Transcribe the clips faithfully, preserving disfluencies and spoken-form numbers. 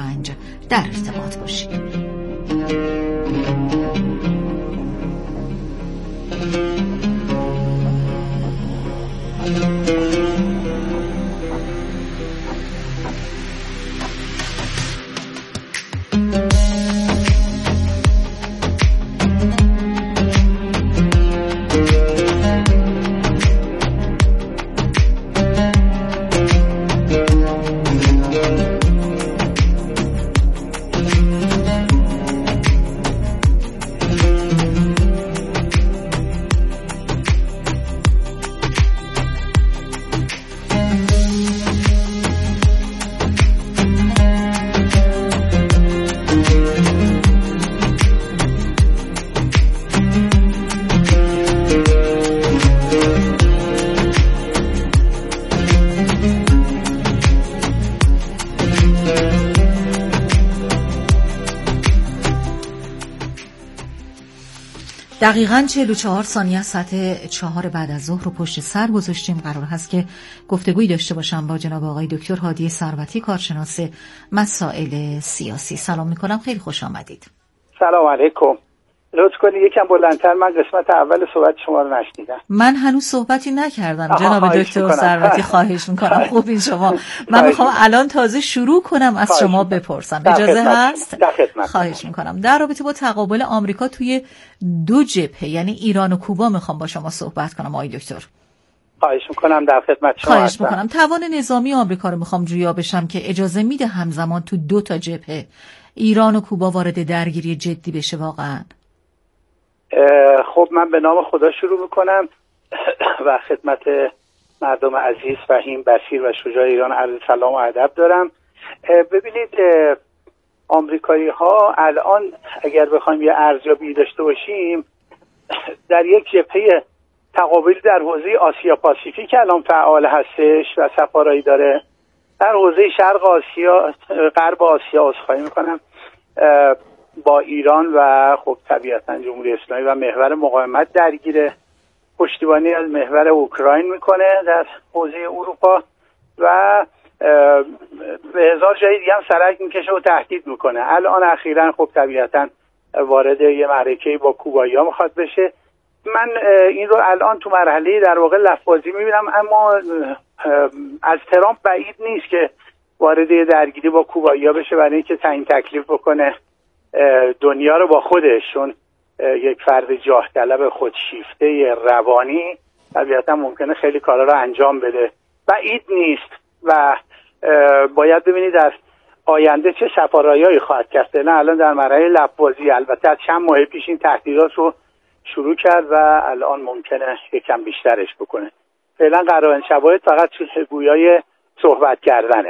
پنج در ارتباط باشید. دقیقاً چهل و چهار ثانیه از ساعت چهار بعد از ظهر رو پشت سر گذاشتیم. قرار هست که گفتگویی داشته باشم با جناب آقای دکتر هادی ثروتی، کارشناس مسائل سیاسی. سلام میکنم، خیلی خوش آمدید. سلام علیکم. لطف کنید یکم بلندتر، من قسمت اول صحبت شما رو نشنیدم. من هنوز صحبتی نکردم جناب دکتر ثروتی، خواهش میکنم. خوب این شما، من میخوام الان تازه شروع کنم از شما بپرسم، اجازه هست؟ خواهش میکنم. در رابطه با تقابل آمریکا توی دو جبهه، یعنی ایران و کوبا، میخوام با شما صحبت کنم آقای دکتر. خواهش میکنم، در خدمت شما خواهش هستم. میکنم. توان نظامی آمریکا رو میخوام جویا بشم که اجازه میده همزمان تو دو تا جبهه ایران و کوبا وارد درگیری جدی بشه واقعا؟ خب من به نام خدا شروع میکنم و خدمت مردم عزیز فهیم بصیر و شجاع ایران عرض سلام و ادب دارم. ببینید آمریکایی ها الان اگر بخوایم یه ارزیابی داشته باشیم، در یک جبهه تقابلی در حوزه آسیا پاسیفیک الان فعال هستش و سفارایی داره. در حوزه شرق آسیا، غرب آسیا عذرخواهی میکنم، با ایران و خب طبیعتا جمهوری اسلامی و محور مقاومت درگیره. پشتیبانی از محور اوکراین میکنه در حوزه اروپا و به هزار جای دیگه هم سرک میکشه و تهدید میکنه. الان اخیراً خب طبیعتا وارد یه معرکه‌ای با کوبایی‌ها میخواد بشه. من این رو الان تو مرحله در واقع لفظی میبینم، اما از ترامپ بعید نیست که وارد درگیری با کوبایی‌ها بشه برای اینکه تعیین تکلیف بکنه دنیا رو با خودشون. یک فرد جاه طلب خودشیفته روانی طبیعتا ممکنه خیلی کارا رو انجام بده، بعید نیست و باید ببینید در آینده چه سفارایی‌هایی خواهد کرد. نه الان در مرحله لب‌بازی، البته از چند ماه پیش این تهدیدات رو شروع کرد و الان ممکنه یکم بیشترش بکنه. فعلا قرائن شواهد فقط گویای صحبت کردنه.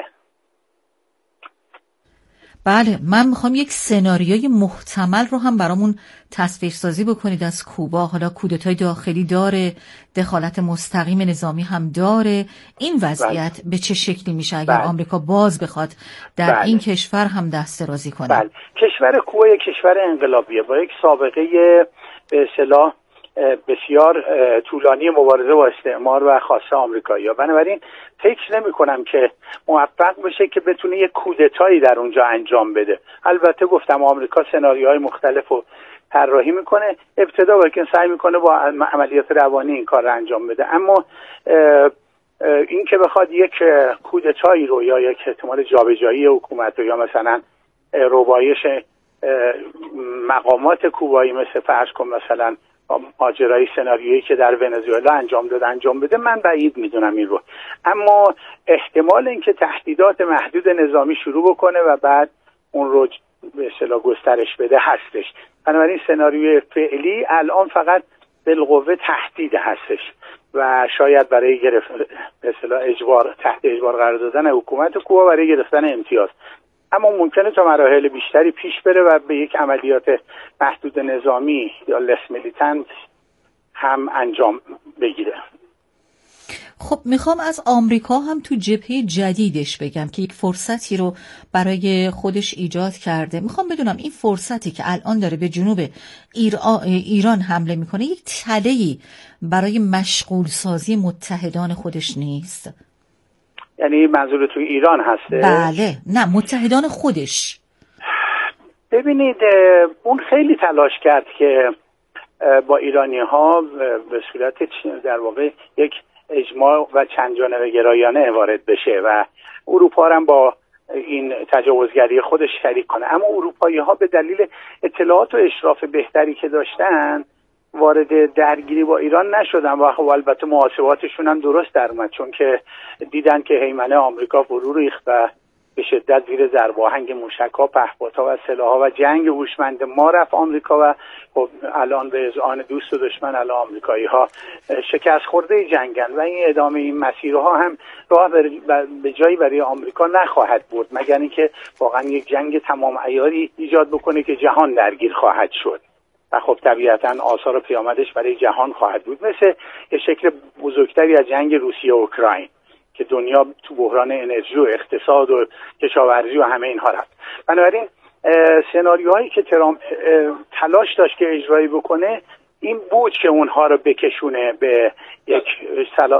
بله، من میخوام یک سناریوی محتمل رو هم برامون تصویر سازی بکنید از کوبا. حالا کودتای داخلی داره، دخالت مستقیم نظامی هم داره. این وضعیت بله. به چه شکلی میشه اگر بله. آمریکا باز بخواد در بله. این کشور هم دست درازی کنه؟ بله. کشور کوبا یک کشور انقلابیه با یک سابقه به اصطلاح بسیار طولانی مبارزه با استعمار و خاصه آمریکایی‌ها. بنابراین فکر نمی کنم که موفق بشه که بتونه یک کودتایی در اونجا انجام بده. البته گفتم آمریکا سناریوهای مختلف رو طراحی میکنه. ابتدا باید سعی میکنه با عملیات روانی این کار رو انجام بده، اما این که بخواد یک کودتایی رو یا یک احتمال جابجایی حکومت رو یا مثلا ربایش مقامات کوبایی مثل فرض کن مثلا ماجرای سناریویی که در ونزوئلا انجام داده انجام بده، من بعید میدونم این رو. اما احتمال اینکه تهدیدات محدود نظامی شروع بکنه و بعد اون رو به اصطلاح گسترش بده هستش. بنابراین سناریوی فعلی الان فقط بالقوه تهدید هستش و شاید برای گرفت به اصطلاح اجبار تحت اجبار قرار دادن حکومت کوبا برای گرفتن امتیاز، اما ممکنه تا مراحل بیشتری پیش بره و به یک عملیات محدود نظامی یا لس میلیتنت هم انجام بگیره. خب میخوام از آمریکا هم تو جبهه جدیدش بگم که یک فرصتی رو برای خودش ایجاد کرده. میخوام بدونم این فرصتی که الان داره به جنوب ایران حمله میکنه یک تله‌ای برای مشغول سازی متحدان خودش نیست؟ یعنی منظور توی ایران هسته؟ بله. نه، متحدان خودش. ببینید اون خیلی تلاش کرد که با ایرانی ها به صورت در واقع یک اجماع و چند جانبه گرایانه وارد بشه و اروپا هم با این تجاوزگری خودش شریک کنه، اما اروپایی ها به دلیل اطلاعات و اشراف بهتری که داشتن وارد درگیری با ایران نشدن و خب البته محاسباتشون هم درست در اومد، چون که دیدن که هیمنه آمریکا فرو ریخت و به شدت زیر ضرب آهنگ موشک‌ها، پهپادها و سلاح‌ها و جنگ هوشمند ما رفت آمریکا و خب الان به اذعان دوست و دشمن الان آمریکایی‌ها شکست خورده جنگن و این ادامه این مسیرها هم راه به جایی برای آمریکا نخواهد برد مگر اینکه واقعا یک جنگ تمام عیاری ایجاد بکنه که جهان درگیر خواهد شد و خب طبیعتاً آثار و پیامدش برای جهان خواهد بود، مثل یه شکل بزرگتری از جنگ روسیه و اوکراین که دنیا تو بحران انرژی و اقتصاد و کشاورزی و همه اینها رفت. بنابراین سناریوهایی که ترامپ تلاش داشت که اجرایی بکنه این بود که اونها رو بکشونه به یک سلا...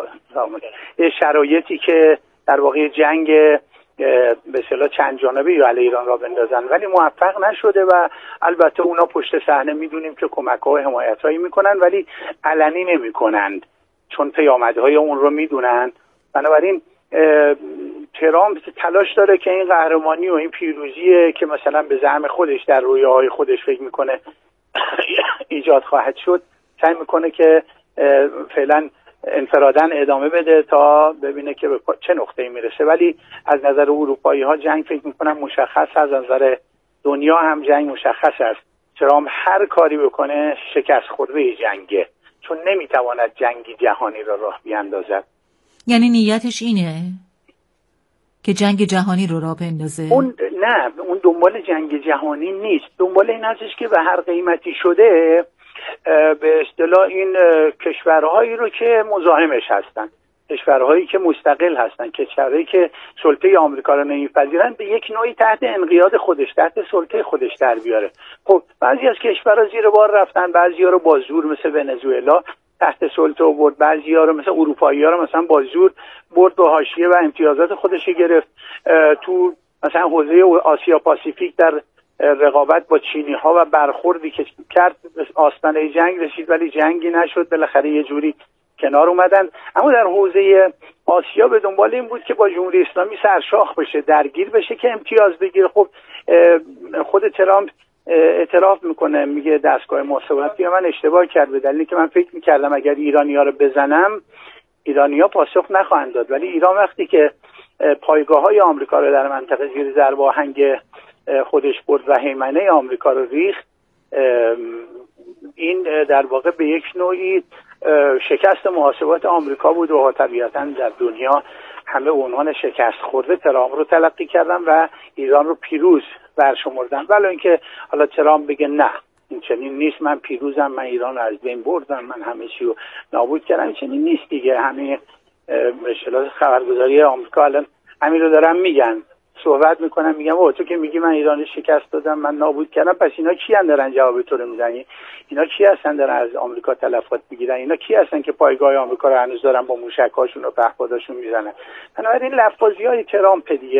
شرایطی که در واقع جنگ به اصطلاح چند جانبه یا علیه ایران را بندازن، ولی موفق نشده و البته اونا پشت صحنه میدونیم که کمک‌ها و حمایت‌هایی میکنن ولی علنی نمیکنند چون پیامدهای اون رو میدونن. بنابراین ترامپ تلاش داره که این قهرمانی و این پیروزی که مثلا به زعم خودش در رویاهای خودش فکر میکنه ایجاد خواهد شد سعی میکنه که فعلا انفراداً ادامه بده تا ببینه که به چه نقطه‌ای میرسه، ولی از نظر اروپایی ها جنگ فکر میکنم مشخص، از نظر دنیا هم جنگ مشخص است. ترامپ هر کاری بکنه شکست خورده جنگه، چون نمیتواند جنگی جهانی را راه بیاندازد. یعنی نیتش اینه که جنگ جهانی رو راه بندازه؟ اون نه، اون دنبال جنگ جهانی نیست، دنبال این هستش که به هر قیمتی شده به اصطلاح این کشورهایی رو که مزاحمش هستن، کشورهایی که مستقل هستن، کشورهایی که سلطه آمریکا رو نمیپذیرن، به یک نوعی تحت انقیاد خودش، تحت سلطه خودش در بیاره. خب بعضی از کشورها زیر بار رفتن، بعضی‌ها رو با زور مثل ونزوئلا تحت سلطه برد، بعضی‌ها رو مثل اروپایی‌ها رو مثلا با زور برد به حاشیه و امتیازات خودش گرفت. تو مثلا حوزه آسیا پاسیفیک در رقابت با چینی‌ها و برخوردی که کرد آستانه جنگ رسید ولی جنگی نشد، بالاخره یه جوری کنار اومدن. اما در حوزه آسیا به دنبال این بود که با جمهوری اسلامی سرشاخ بشه، درگیر بشه که امتیاز بگیره. خب خود ترامپ اعتراف میکنه، میگه دستگاه محاسباتی من اشتباه کرد به دلیلی که من فکر میکردم اگر ایرانی‌ها رو بزنم ایرانی‌ها پاسخ نخواهند داد، ولی ایران وقتی که پایگاه‌های آمریکا رو در منطقه زیر ضرب آهنگ خودش برد و هیمنه آمریکا رو ریخت، این در واقع به یک نوعی شکست محاسبات آمریکا بود و طبیعتاً در دنیا همه عنوان شکست خورده ترامپ رو تلقی کردن و ایران رو پیروز برشمردن، ولی اینکه حالا ترامپ بگه نه این چنین نیست، من پیروزم، من ایران رو از بین بردم، من همه چی رو نابود کردم، این چنین نیست دیگه. همه به اصطلاح خبرگزاری آمریکا الان همین رو دارن میگن، صحبت میکنن، میگن او تو که میگی من ایران شکست دادم، من نابود کردم، پس اینا کی ان دارن جواب تو رو میدن؟ اینا کی هستن دارن از آمریکا تلفات میگیرن؟ اینا کی هستن که پایگاه آمریکا رو هنوز دارن با موشک‌هاشون و پهپاداشون میزنن؟ بنابراین لفاظی‌های ترامپ دیگه.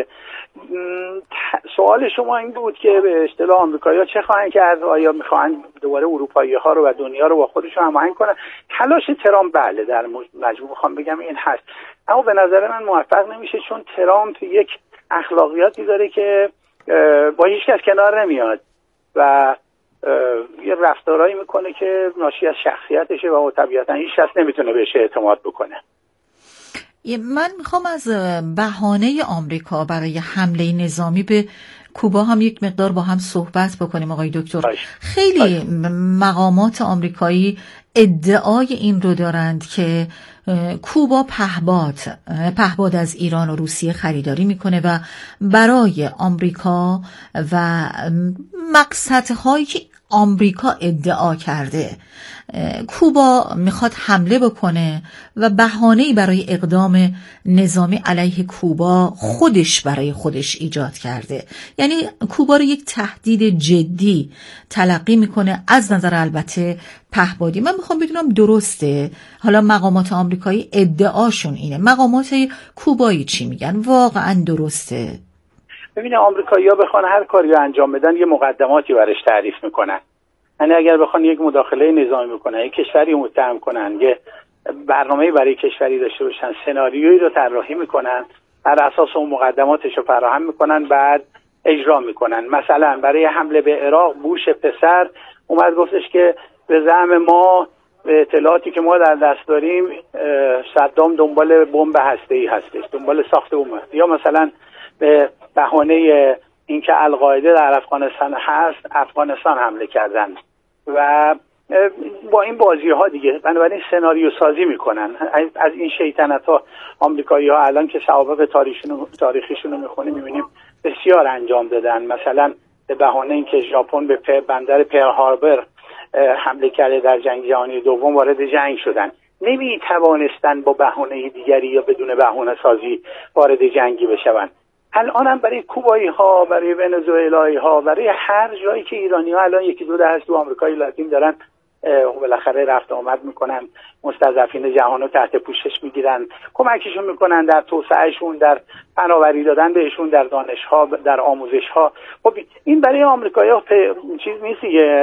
سوال شما این بود که به اصطلاح آمریکایی‌ها چه خواهند کرد؟ آیا میخواهند دوباره اروپایی‌ها رو و دنیا رو با خودشون هماهنگ کنن؟ تلاش ترامپ بله در مجموع میخوام بگم این هست، اما به نظر من موفق نمیشه، چون ترامپ یک اخلاقیاتی داره که با هیچ کس کنار نمیاد و یه رفتارهایی میکنه که ناشی از شخصیتشه و طبیعتا هیچ کس نمیتونه بهش اعتماد بکنه. من میخوام از بهانه آمریکا برای حمله نظامی به کوبا هم یک مقدار با هم صحبت بکنیم آقای دکتر. باش. خیلی باش. مقامات آمریکایی ادعای این رو دارند که کوبا پهباد پهباد از ایران و روسیه خریداری میکنه و برای آمریکا و مقصدهایی که آمریکا ادعا کرده کوبا میخواد حمله بکنه و بهانه‌ای برای اقدام نظامی علیه کوبا خودش برای خودش ایجاد کرده. یعنی کوبا رو یک تهدید جدی تلقی میکنه، از نظر البته پهپادی. من میخوام بدونم درسته؟ حالا مقامات آمریکایی ادعاشون اینه، مقامات کوبایی چی میگن؟ واقعا درسته؟ ببینید آمریکایی‌ها بخوان هر کاری رو انجام بدن یه مقدماتی برش تعریف میکنن. یعنی اگر بخوان یک مداخله نظامی بکنن، یک کشوری متهم کنن، یه برنامه‌ای برای کشوری داشته باشن، سناریویی رو طراحی میکنن، بر اساس اون مقدماتش رو فراهم میکنن، بعد اجرا میکنن. مثلا برای حمله به عراق بوش پسر اومد گفتش که به زعم ما، به اطلاعاتی که ما در دست داریم، صدام دنبال بمب هسته‌ای هستش، دنبال ساخت بمب. یا مثلا به بهانه اینکه القاعده در افغانستان هست، افغانستان حمله کردن و با این بازی ها دیگه. بنابراین سناریو سازی میکنن. از این شیطنت ها آمریکایی ها الان که سوابق تاریخیشون رو میخونیم میبینیم بسیار انجام دادن. مثلا به بهانه اینکه ژاپن به بندر پرل هاربر حمله کرده در جنگ جهانی دوم وارد جنگ شدن، نمیتوانستن با بهانه دیگری یا بدون بهانه سازی وارد جنگی بشون. الان هم برای کوبایی ها، برای ونزوئلایی ها، برای هر جایی که ایرانی ها الان یکی دو دهه تو آمریکای لاتین دارن بالاخره رفت آمد میکنن، مستضعفین جهان رو تحت پوشش میگیرن، کمکشون میکنن در توسعهشون، در فناوری دادن بهشون، در دانش ها، در آموزش ها. خب این برای آمریکایی ها چیز نیست،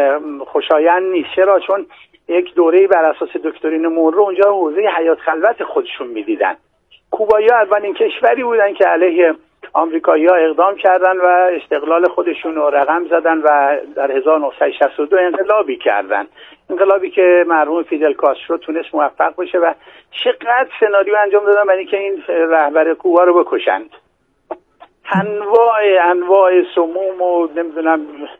خوشایند نیست. چرا؟ چون یک دوره‌ای بر اساس دکترین مونرو اونجا حوزه حیات خلوت خودشون میدیدن. کوبایی ها اولین کشوری بودن که علیه آمریکایی ها اقدام کردن و استقلال خودشون رو رقم زدن و در هزار و نهصد و شصت و دو انقلابی کردن. انقلابی که مرحوم فیدل کاسترو تونست موفق بشه و چقدر سناریو انجام دادن برای اینکه این رهبر کوبا رو بکشند. انواع انواع سموم و نمیدونم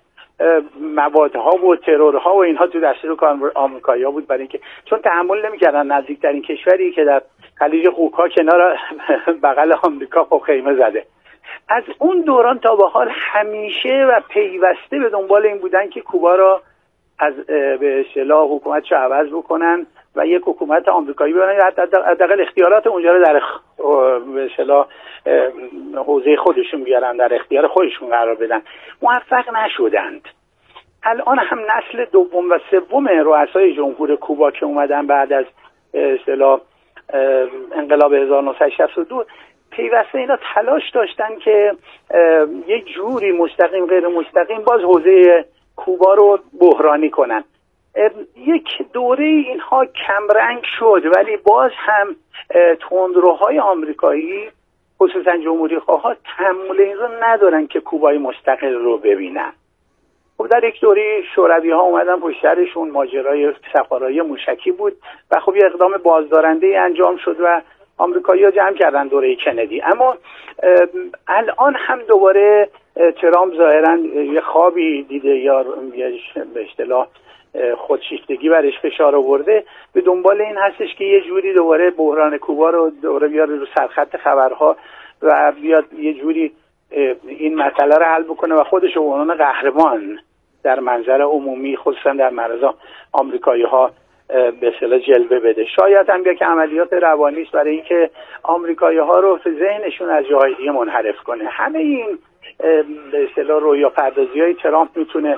موادها و ترورها و اینها تو دستور کار آمریکایی‌ها بود، برای اینکه چون تحمل نمی‌کردن نزدیکترین کشوری که در خلیج خوکا کنار بغل آمریکا خب خیمه زده. از اون دوران تا به حال همیشه و پیوسته به دنبال این بودن که کوبا را از به اصطلاح حکومتش عوض بکنن و یک حکومت آمریکایی ببرن، حداقل اختیارات اونجا رو در به اصطلاح حوزه خودشون بیارن، در اختیار خودشون قرار بدن. موفق نشدند. الان هم نسل دوم و سوم رؤسای جمهور کوبا که اومدن بعد از اصطلاح انقلاب هزار و نهصد و شصت و دو پیوسته اینا تلاش داشتن که یک جوری مستقیم غیر مستقیم باز حوزه کوبا رو بحرانی کنن. یک دوره اینها کمرنگ شد، ولی باز هم تندروهای آمریکایی خصوصا جمهوری خواها تحمل این رو ندارن که کوبای مستقل رو ببینن. خب در یک دوره شوروی ها اومدن پشت سرشون، ماجرای سفارایی موشکی بود و خب یه اقدام بازدارنده انجام شد و آمریکایی‌ها جمع کردن دوره کندی. اما الان هم دوباره ترامپ ظاهراً یه خوابی دیده یا به اصطلاح خودشیفتگی برش فشار آورده، به دنبال این هستش که یه جوری دوباره بحران کوبا رو دوباره بیاره رو سرخط خبرها و بیاد یه جوری این مسئله رو حل بکنه و خودش رو به عنوان قهرمان در منظر عمومی خصوصا در معرض آمریکایی‌ها به اصطلاح جلوه بده. شاید هم بیا که عملیات روانی است برای اینکه آمریکایی‌ها رو به ذهنشون از جاهای دیگه منحرف کنه. همه این به اصطلاح رویا پردازی‌های ترامپ میتونه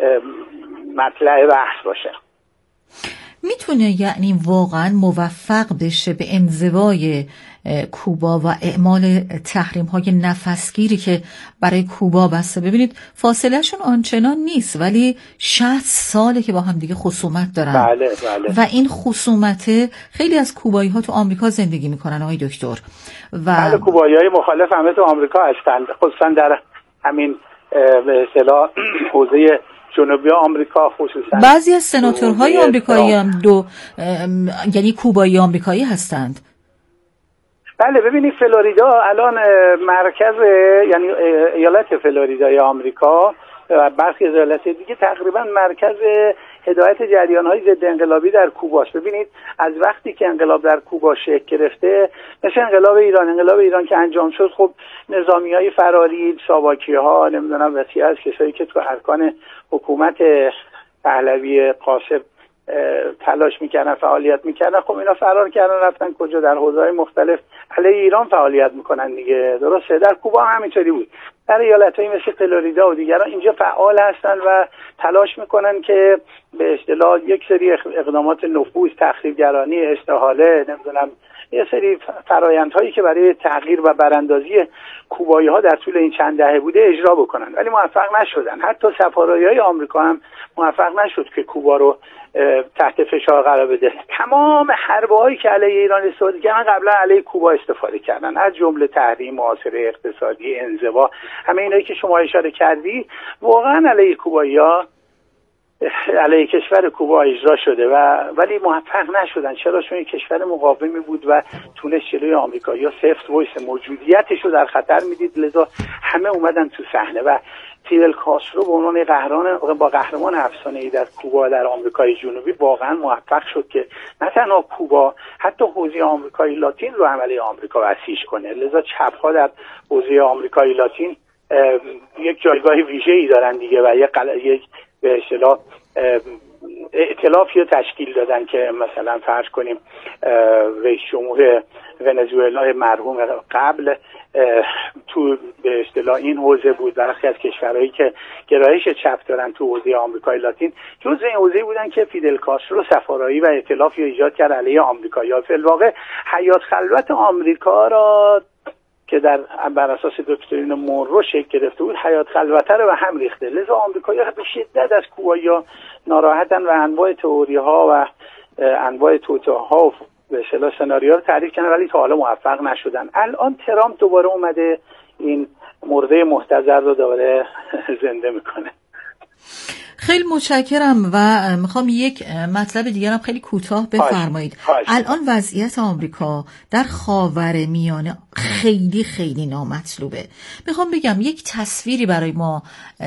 مطلع بحث باشه. میتونه یعنی واقعا موفق بشه به انزوای کوبا و اعمال تحریم های نفسگیری که برای کوبا بسته. ببینید فاصله شون آنچنان نیست، ولی شصت ساله که با هم دیگه خصومت دارن. بله بله. و این خصومت خیلی از کوبایی ها تو آمریکا زندگی میکنن آقای دکتر. و بله کوبایی های مخالف همه تو آمریکا هستند، خصوصا در همین به اصطلاح حوزه جنوبی آمریکا، خصوصا بعضی از سناتورهای آمریکایی هم دو یعنی کوبایی آمریکایی هستند. بله ببینید فلوریدا الان مرکز، یعنی ایالت فلوریدای آمریکا و برخی از ایالت دیگه تقریبا مرکز هدایت جریان‌های ضد انقلابی در کوباست. ببینید از وقتی که انقلاب در کوبا شکل گرفته، مثل انقلاب ایران انقلاب ایران که انجام شد، خب نظامی‌های فراری، ساواکی‌ها، نمیدونم بسیار از کسایی که تو ارکان حکومت پهلوی، قاسم تلاش میکردن، فعالیت میکردن. خب اینا فرار کردن رفتن کجا؟ در حوزه‌های مختلف علیه ایران فعالیت میکنن دیگه. درسته؟ در کوبا هم همینطوری بود. در ایالت‌های مثل فلوریدا و دیگران اینجا فعال هستن و تلاش میکنن که به اصطلاح یک سری اقدامات نفوذ، تخریبگرانی، استحاله، نمیدونم یه سری فرآیندهایی که برای تغییر و براندازی کوبایی‌ها در طول این چند دهه بوده اجرا بکنن، ولی موفق نشدن. حتی سفارایی‌های آمریکا هم موفق نشد که کوبا رو تحت فشار قرار بده. تمام حربه‌هایی که علیه ایران استفاده کردن قبلا علیه کوبا استفاده کردن، از جمله تحریم، محاصره اقتصادی، انزوا، همه اینایی که شما اشاره کردی واقعا علیه کوبایی‌ها، علیه کشور کوبا اجرا شده و ولی موفق نشدن. چرا؟ چون یک کشور مقاومی بود و تونست جلوی آمریکایی‌ها سفت وایس موجودیتش رو در خطر میدید، لذا همه اومدن تو صحنه و فیدل کاسترو به عنوان قهرمان با قهرمان افسانه‌ای در کوبا در آمریکای جنوبی واقعا موفق شد که نه تنها کوبا، حتی حوزه آمریکای لاتین رو عملی آمریکا وسیع کنه. لذا چپ‌ها در حوزه آمریکای لاتین یک جایگاه ویژه‌ای دارن دیگه و یک یک به اصطلاح ائتلافی رو تشکیل دادن که مثلا فرض کنیم رئیس جمهور ونزوئلا مرحوم قبل تو به اصطلاح این حوزه بود. برخی از کشورهایی که گرایش چپ دارن تو حوزه آمریکای لاتین جزء این حوزه بودن که فیدل کاسترو سفارایی و ائتلافی رو ایجاد کرد علیه آمریکایی‌ها. فی الواقع حیات خلوت آمریکا را که در بر اساس دکترین مونرو شکل گرفته بود، حیات خلوته رو به هم ریخته. لذا آمریکایی‌ها به شدت از کوبایی‌ها ناراحتن و انواع تئوری‌ها و انواع توطئه‌ها و به اصطلاح سناریوها رو تعریف کردن ولی تا حالا موفق نشدن. الان ترامپ دوباره اومده این مرده محتضر رو دوباره زنده میکنه. خیلی متشکرم و میخوام یک مطلب دیگرم خیلی کوتاه بفرمایید. الان وضعیت آمریکا در خاورمیانه خیلی خیلی نامطلوبه. میخوام بگم یک تصویری برای ما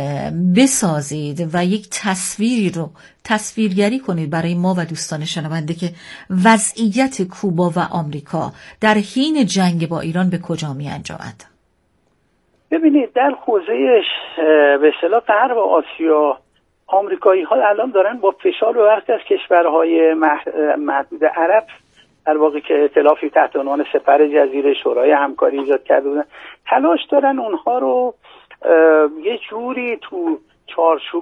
بسازید و یک تصویری رو تصویرگری کنید برای ما و دوستان شنونده که وضعیت کوبا و آمریکا در حین جنگ با ایران به کجا می انجامد. ببینید در حوزه به اصطلاح غرب آسیا آمریکایی ها الان دارن با فشار و برخی از کشورهای محدود عرب در واقع که ائتلافی تحت عنوان سپر جزیره شورای همکاری ایجاد کرده بودن، تلاش دارن اونها رو یه جوری تو چارچوب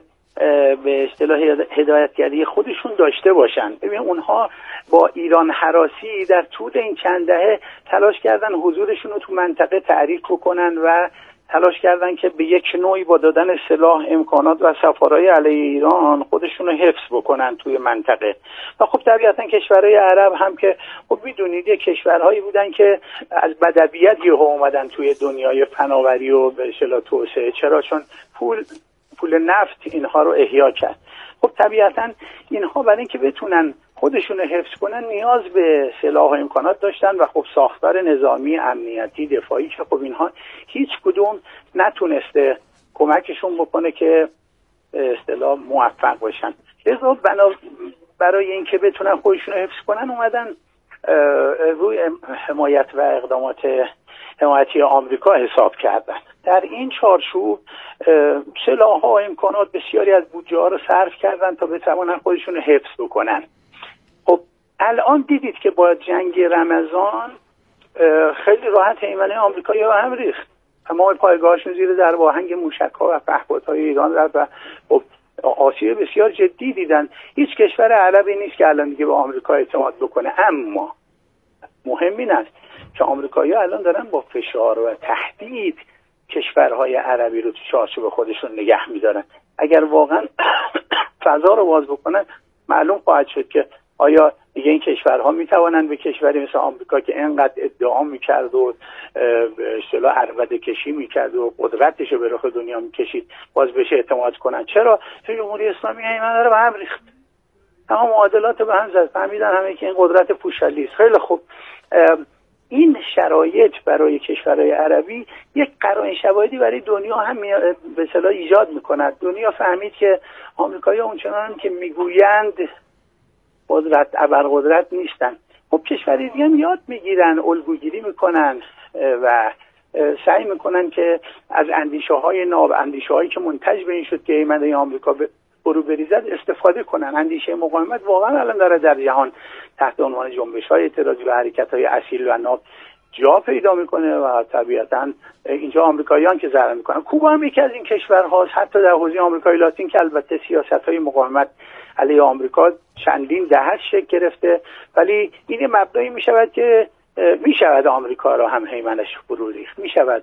به اصطلاح هدایتگری خودشون داشته باشن. ببین اونها با ایران هراسی در طول این چند دهه تلاش کردن حضورشون رو تو منطقه تعریف بکنن و تلاش کردن که به یک نوعی با دادن سلاح، امکانات و سفارای علیه ایران خودشون رو حفظ بکنن توی منطقه. و خب طبیعتا کشورهای عرب هم که خب میدونید یک کشورهایی بودن که از بدویت یهو اومدن توی دنیای فناوری و به اصطلاح توسعه. چرا؟ چون پول پول نفت اینها رو احیا کرد. خب طبیعتا اینها برای اینکه بتونن خودشون رو حفظ کنن نیاز به سلاح و امکانات داشتن و خب ساختار نظامی، امنیتی، دفاعی که خب اینها هیچ کدوم نتونسته کمکشون بکنه که به اصطلاح موفق باشن. لذا برای اینکه بتونن خودشون رو حفظ کنن اومدن روی حمایت و اقدامات حمایتی آمریکا حساب کردن. در این چارچوب سلاح‌ها و امکانات بسیاری از بودجه‌ها رو صرف کردن تا بتوانن خودشون رو حفظ بکنن. خب الان دیدید که با جنگ رمضان خیلی راحت هیمنه آمریکایی‌ها هم ریخت. تمام پایگاهاشون زیر ضرب آهنگ موشک‌ها و پهپادهای ایران رفت و خب آسیب بسیار جدی دیدن. هیچ کشور عربی نیست که الان دیگه به آمریکا اعتماد بکنه. اما مهم این است که آمریکایی‌ها الان دارن با فشار و تهدید کشورهای عربی رو تو چارچوب خودشون نگه می‌دارن. اگر واقعا فضا رو باز بکنن معلوم خواهد شد که آیا دیگه این کشورها میتوانند به کشوری مثل آمریکا که اینقدر ادعا میکرد و به اصطلاح عربده کشی میکرد و قدرتش رو به رخ دنیا میکشید باز بشه اعتماد کنن؟ چرا؟ چون جمهوری اسلامی هیمنه رو به هم ریخت، تمام معادلات به هم زد، فهمیدن همه که این قدرت پوشالی است. خیلی خوب، این شرایط برای کشورهای عربی یک قرائن شواهدی برای دنیا هم به اصطلاح ایجاد میکند. دنیا فهمید که آمریکایی‌ها اونچنان که میگویند قدرت ابرقدرت نیستن. خب کشورهای دیگه هم یاد میگیرن، الگوگیری میکنن و سعی میکنن که از اندیشه های ناب، اندیشه هایی که منتج به این شد که هیمنه آمریکا برو بریزد استفاده کنن. اندیشه مقاومت واقعا الان داره در جهان تحت عنوان جنبش‌های اعتراضی و حرکت‌های اصیل و ناب جا پیدا میکنه و طبیعتاً اینجا آمریکاییان که ضرر میکنن. کوبا هم یکی از این کشورهاست، حتی در حوزه آمریکای لاتین که البته سیاست‌های مقاومت علیه آمریکا چندین دهه شکل گرفته، ولی این مبدایی میشود که میشود آمریکا را هم هیمنش فرو ریخت، میشود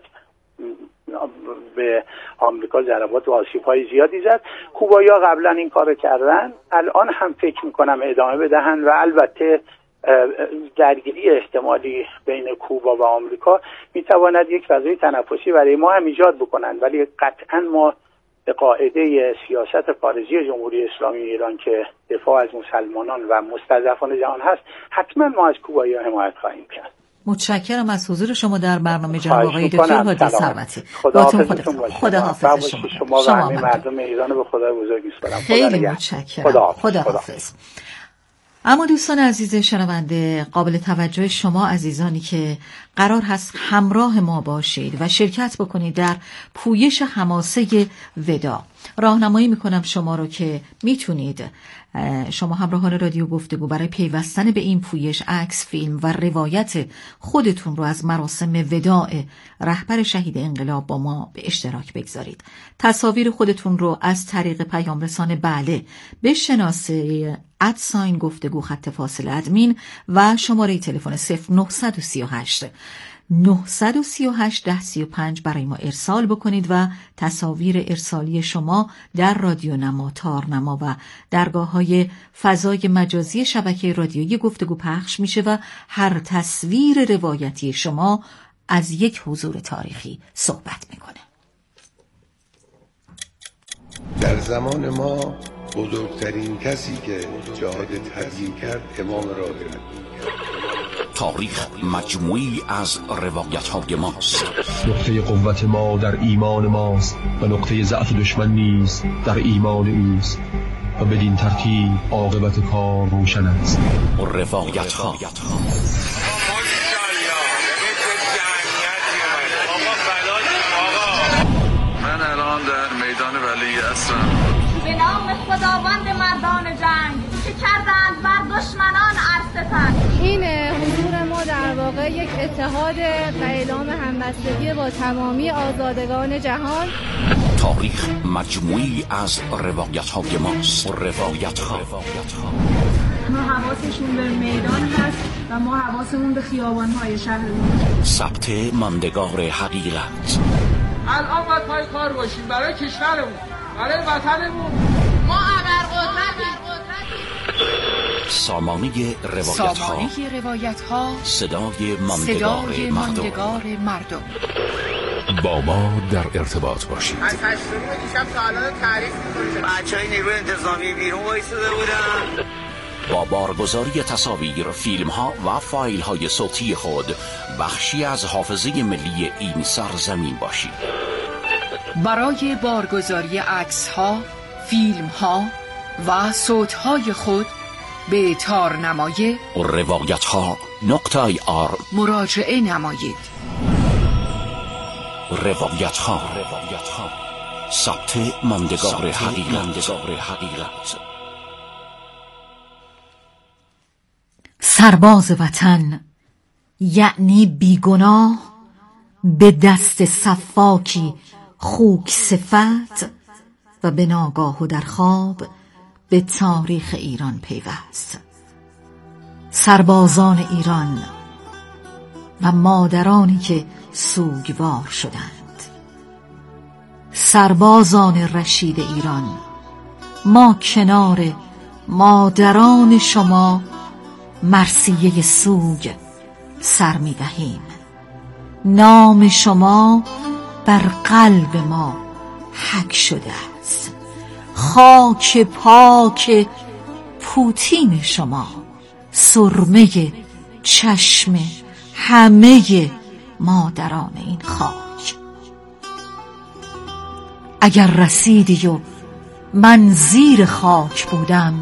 به آمریکا ضربات و آسیب‌های زیادی زد. کوبایی‌ها قبلا این کارو کردن، الان هم فکر میکنم ادامه بدهن و البته درگیری احتمالی بین کوبا و آمریکا میتواند یک فضای تنافسی برای ما هم ایجاد بکنند، ولی قطعا ما به قاعده سیاست خارجی جمهوری اسلامی ایران که دفاع از مسلمانان و مستضعفان جهان هست، حتما ما از کوبایی‌ها حمایت خواهیم کرد. متشکرم از حضور شما در برنامه جناب آقای دکتر هادی ثروتی. خداحافظتون باشید. خداحافظ شما. شما و همه مردم ایران به خدای بزرگ میسپارم. خیلی متشکرم. خداحافظ. اما دوستان عزیز شنونده، قابل توجه شما عزیزانی که قرار هست همراه ما باشید و شرکت بکنید در پویش حماسه وداع، راهنمایی میکنم شما رو که میتونید شما همراهان رادیو گفتگو برای پیوستن به این پویش عکس، فیلم و روایت خودتون رو از مراسم وداع رهبر شهید انقلاب با ما به اشتراک بگذارید. تصاویر خودتون رو از طریق پیام رسان بله به شناسه ادساین گفتگو خط فاصل ادمین و شماره تلفن صفر نه سه هشت نه سه هشت ده سی و پنج برای ما ارسال بکنید و تصاویر ارسالی شما در رادیو نما، تارنما و درگاه‌های فضای مجازی شبکه رادیویی گفتگو پخش میشه و هر تصویر روایتی شما از یک حضور تاریخی صحبت میکنه. در زمان ما بزرگترین کسی که جهاد تبیین کرد امام راهب بود. تاریخ مجموعی از روایت‌های ماست. نقطه قوت ما در ایمان ماست و نقطه ضعف دشمن نیز در ایمان اوست و بدین ترتیب عاقبت کار روشن است. روایت‌ها من الان در میدان ولی هستم. به نام خداوند مردان جنگ که کردند بر دشمنان ارستن. این حضور ما در واقع یک اتحاد و اعلام همبستگی با تمامی آزادگان جهان. تاریخ مجموعی از روایت‌های ماست. روایت‌ها ما حواسشون به میدان هست و ما حواسمون به خیابان‌های شهرمون. ثبت ماندگار حقیقت. الان باید پای کار باشیم برای کشورمون، برای وطنمون. ما ابرقدرتیم. سامانه روایت‌ها. سامانه روایت‌ها. صدای ماندگار, صدای ماندگار مردم. مردم. با ما در ارتباط باشید. از هشتمی دیشب تا الان تعریف می‌کنیم. بچه‌های نیروی انتظامی بیرون وایساده بودن. با بارگذاری تصاویر، فیلم‌ها و فایل‌های صوتی خود بخشی از حافظه ملی این سرزمین باشید. برای بارگذاری عکس‌ها، فیلم‌ها و صوت‌های خود به تارنمای روایت‌ها نقطه آی آر مراجعه نمایید. روایت‌ها ثبت ماندگار حقیقت. سرباز وطن یعنی بیگناه به دست صفاکی خوک صفت و به ناگاه و در خواب به تاریخ ایران پیوست. سربازان ایران و مادرانی که سوگوار شدند، سربازان رشید ایران، ما کنار مادران شما مرثیه سوگ سر می دهیم. نام شما بر قلب ما حک شده است. خاک پاک پوتین شما سرمه چشم همه مادران این خاک. اگر رسیدی و من زیر خاک بودم،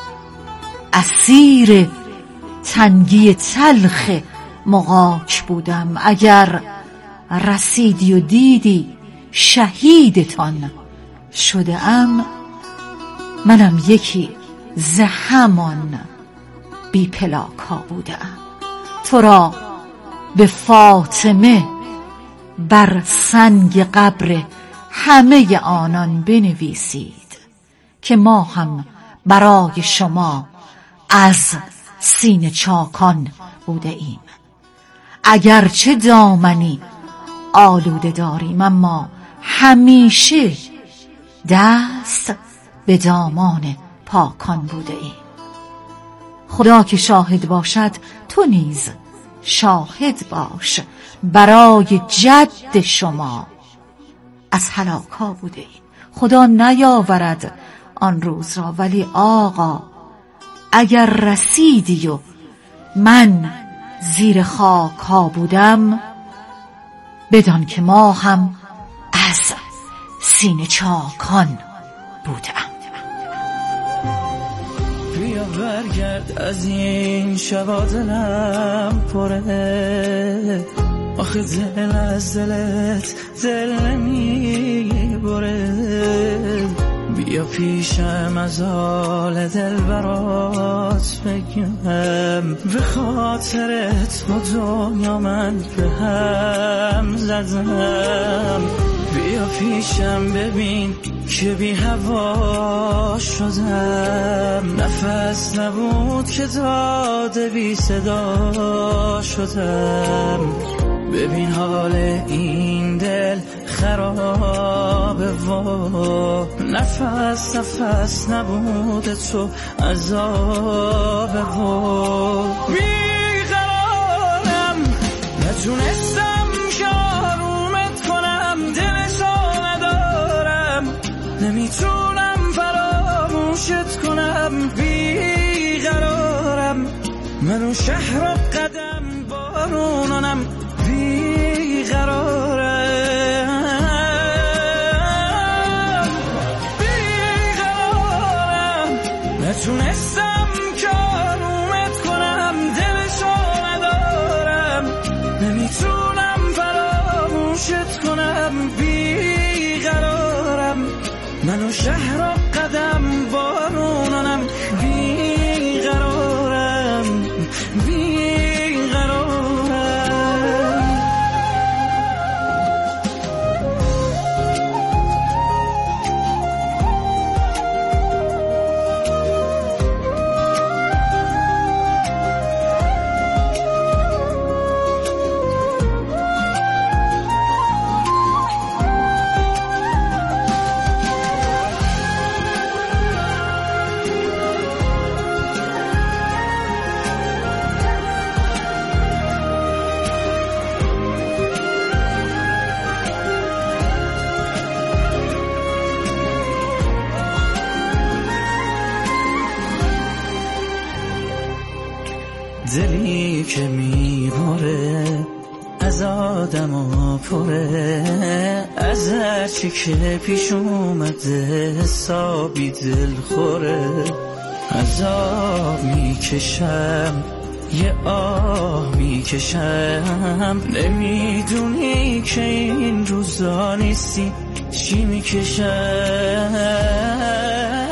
اسیر تنگی تلخ مغاک بودم. اگر رسیدی و دیدی شهیدتان شده ام، منم یکی ز همان بی پلاک ها بودم. تو را به فاطمه بر سنگ قبر همه آنان بنویسید که ما هم برای شما از سینه چاکان بوده ایم. اگرچه دامنی آلوده داریم اما همیشه دست به دامان پاکان بوده ایم. خدا که شاهد باشد تو نیز شاهد باش، برای جد شما از هلاکا بوده ایم. خدا نیاورد آن روز را، ولی آقا اگر رسیدی و من زیر خاک ها بودم، بدان که ما هم از سینه چاکان بودم. بیا برگرد از این شبا دلم پره، آخه دل از دلت دل نمی بره. بیا پیشم از حال دل برات بگم، به خاطرت با دنیا من به هم زدم. بیا پیشم ببین که بی هوا شدم، نفس نبود که داده بی صدا شدم. ببین حال این دل خرابه و نفس نفس نبود تو عذابه و بیقرارم، نتونستم شارومت کنم، دلشو ندارم، نمیتونم فراموشت کنم. بیقرارم، منو شهر و قدم بارونانم، بیقرارم بیقرارم، نتونستم کارومت کنم، دلشو ندارم، نمیتونم فراموشت کنم. بیقرارم، منو شهر و قدم بارونانم، بیقرارم بیقرارم. دلی که میباره از آدم و پره، از هرچی که پیش اومده حسابی دل خوره. عذاب میکشم یه آه میکشم، نمیدونی که این روزا نیستی چی میکشم.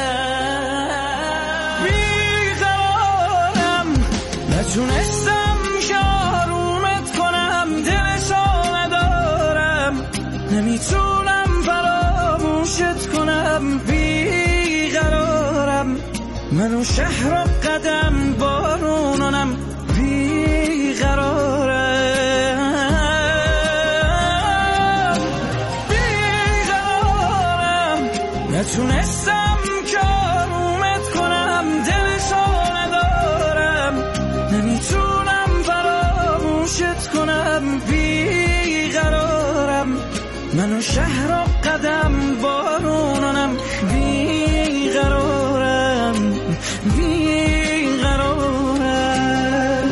نتونستم شارومت کنم، دلشو ندارم، نمیتونم فراموشت کنم. بیقرارم، منو شهر و قدم بارونانم، بیقرارم بیقرارم، نتونستم کارومت کنم، دلشو ندارم، نمیتونم فراموشت کنم. بیقرارم، منو شهر و قدم بارونانم، بیقرارم بیقرارم.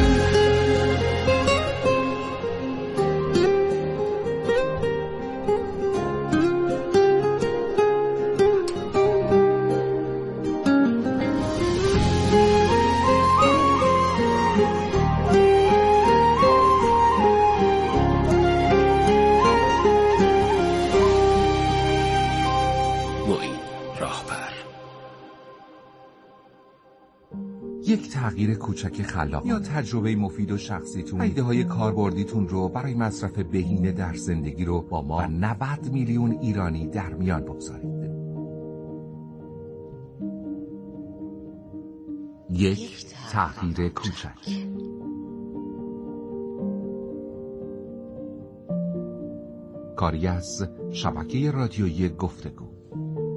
یک تغییر کوچک خلاق یا تجربه مفید و شخصیتون، ایده های کاربردیتون رو برای مصرف بهینه در زندگی رو با ما نود میلیون ایرانی در میان بگذارید. یک تغییر کوچک. کاری از شبکه رادیویی گفتگو.